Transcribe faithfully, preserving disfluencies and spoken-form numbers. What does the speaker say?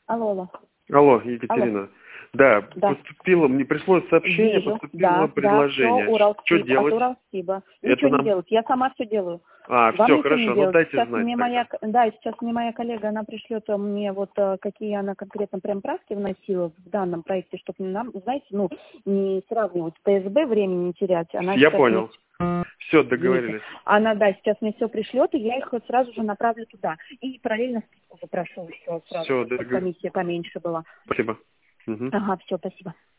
Алло, алло. Алло, Екатерина. Алло. Да, да, поступило, мне пришло сообщение, Вижу. поступило да, предложение. Да, Уралсиб, что делать? От Уралсиба. Это Ничего нам... не делать, я сама все делаю. А, Вам все, ничего хорошо, не ну делать. дайте Сейчас знать мне тогда. моя, да, сейчас мне моя коллега, она пришлет мне вот э, какие она конкретно прям правки вносила в данном проекте, чтобы нам, знаете, ну, не сравнивать с ТСБ, времени не терять. Она Я сейчас понял. мне... Все, договорились. Она, да, сейчас мне все пришлет, и я их вот сразу же направлю туда. И параллельно списку запрошу еще сразу, Все, чтобы договор... комиссия поменьше была. Спасибо. Угу. Ага, все, спасибо.